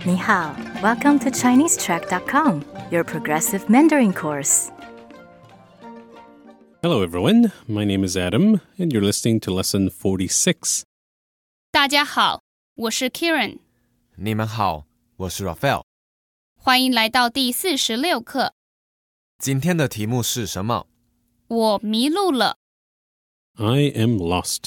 你好, welcome to ChineseTrack.com, your progressive Mandarin course. Hello everyone, my name is Adam, and you're listening to Lesson 46. 大家好，我是 Kieran。 你们好，我是 Raphael。 欢迎来到第46课。 今天的题目是什么？ 我迷路了。 I am lost.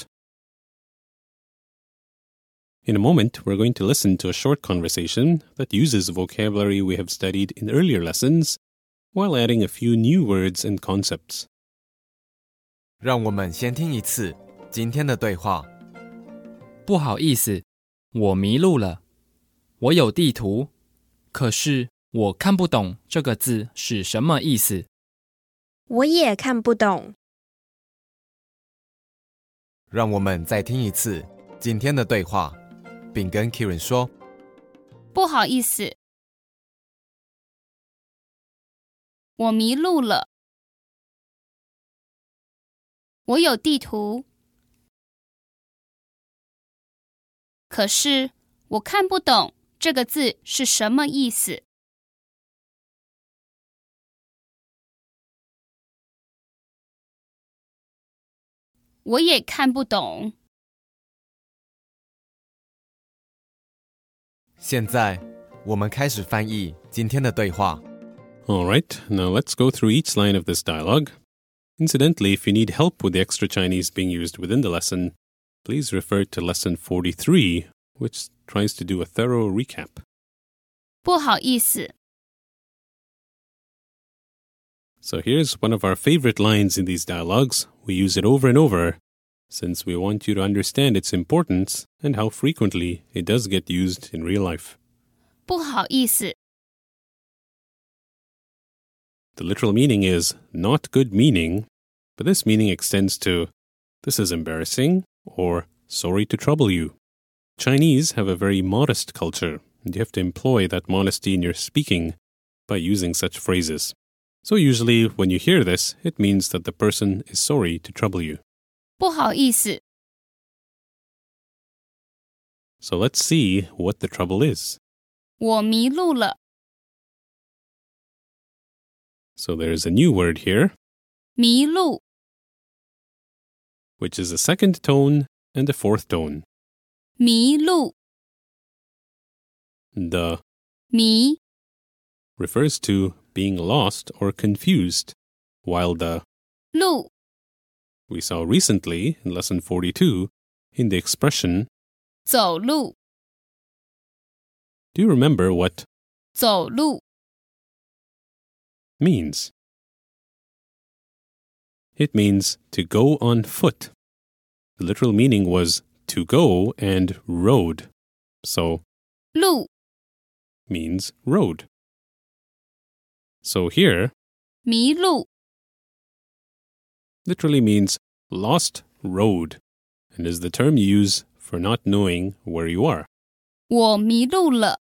In a moment, we're going to listen to a short conversation that uses vocabulary we have studied in earlier lessons, while adding a few new words and concepts. 让我们先听一次今天的对话。 不好意思，我迷路了。我有地图，可是我看不懂这个字是什么意思。 我也看不懂。 让我们再听一次今天的对话，并跟 Kieran 说： 不好意思，我迷路了。我有地图，可是我看不懂这个字是什么意思。我也看不懂。 现在我们开始翻译今天的对话。 All right, now let's go through each line of this dialogue. Incidentally, if you need help with the extra Chinese being used within the lesson, please refer to Lesson 43, which tries to do a thorough recap. 不好意思。 So here's one of our favorite lines in these dialogues. We use it over and over, since we want you to understand its importance and how frequently it does get used in real life. 不好意思。 The literal meaning is not good meaning, but this meaning extends to this is embarrassing or sorry to trouble you. Chinese have a very modest culture, and you have to employ that modesty in your speaking by using such phrases. So usually when you hear this, it means that the person is sorry to trouble you. 不好意思。 So let's see what the trouble is. 我迷路了。 So there's a new word here, 迷路。 which is a second tone and a fourth tone. 迷路。 The 迷 refers to being lost or confused, while the 路 we saw recently in Lesson 42 in the expression. 走路。 Do you remember what 走路。 means? It means to go on foot. The literal meaning was to go and road. So 路 means road. So here, 迷路。 literally means lost road and is the term you use for not knowing where you are. 我迷路了。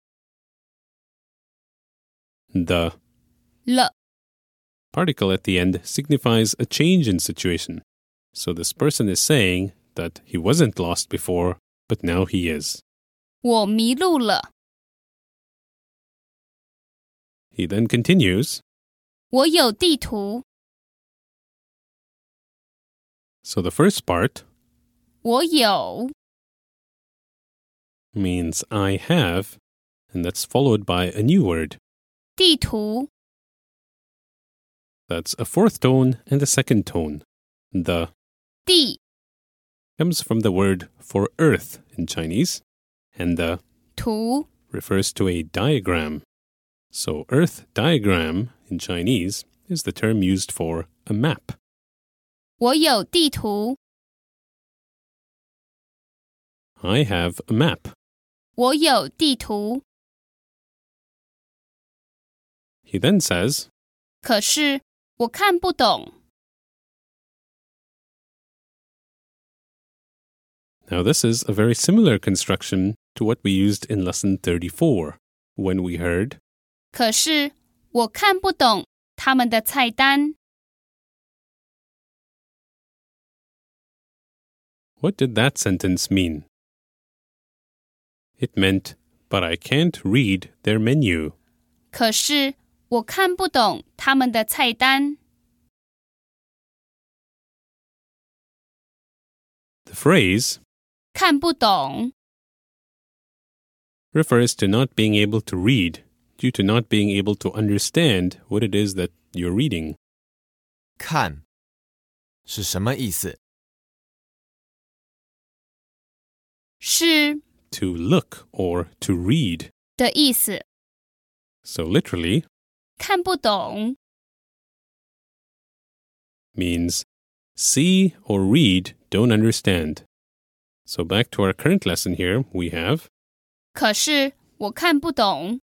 The 了 particle at the end signifies a change in situation. So this person is saying that he wasn't lost before, but now he is. 我迷路了。 He then continues, 我有地图。 so the first part 我有 means I have, and that's followed by a new word. 地图。 That's a fourth tone and a second tone. The 地 comes from the word for earth in Chinese, and the 图 refers to a diagram. So earth diagram in Chinese is the term used for a map. 我有地图。 I have a map. 我有地图。 He then says, 可是我看不懂。 now this is a very similar construction to what we used in Lesson 34, when we heard, 可是我看不懂他们的菜单。 What did that sentence mean? It meant but I can't read their menu. 可是我看不懂他们的菜单。 The phrase 看不懂 refers to not being able to read due to not being able to understand what it is that you're reading. 看是什么意思？ 是 To look or to read. 的意思， So literally 看不懂 means see or read, don't understand. So back to our current lesson here, we have 可是我看不懂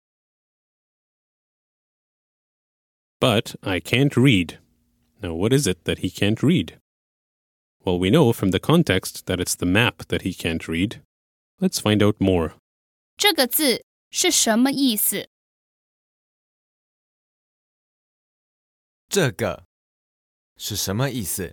but I can't read. Now, what is it that he can't read? Well, we know from the context that it's the map that he can't read. Let's find out more. 这个字是什么意思？ 这个是什么意思？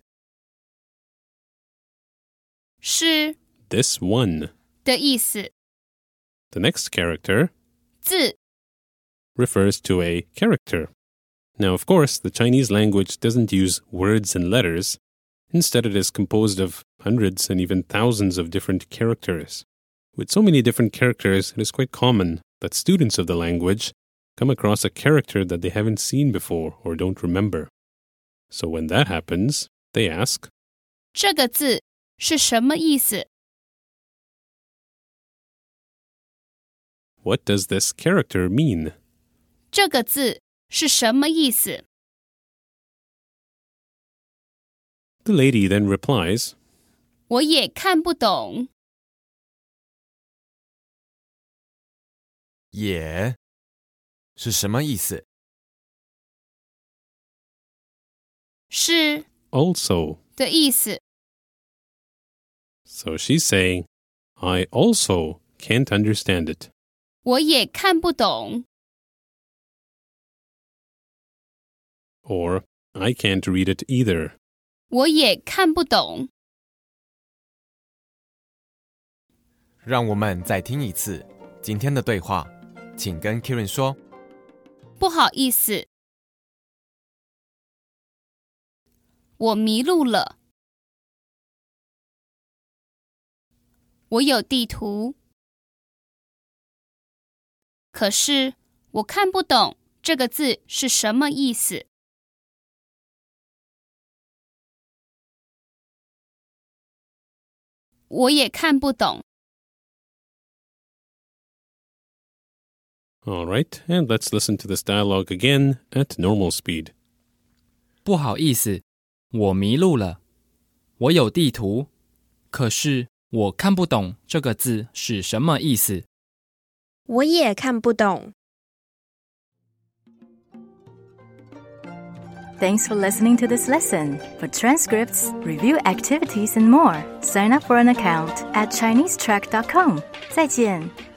是 This one. 的意思， The next character 字 refers to a character. Now, of course, the Chinese language doesn't use words and letters. Instead, it is composed of hundreds and even thousands of different characters. With so many different characters, it is quite common that students of the language come across a character that they haven't seen before or don't remember. So when that happens, they ask, 这个字是什么意思？ what does this character mean? 这个字是什么意思？ The lady then replies, 我也看不懂。 也是什么意思？ 是 also. 的意思， So she's saying, I also can't understand it. 我也看不懂。 Or, I can't read it either. 我也看不懂。 让我们再听一次今天的对话，请跟 Kiran 说。 不好意思，我迷路了。我有地图，可是我看不懂这个字是什么意思。我也看不懂。 All right, and let's listen to this dialogue again at normal speed. 不好意思，我迷路了。我有地图，可是我看不懂这个字是什么意思。 我也看不懂。 Thanks for listening to this lesson. For transcripts, review activities, and more, sign up for an account at ChineseTrack.com. 再见。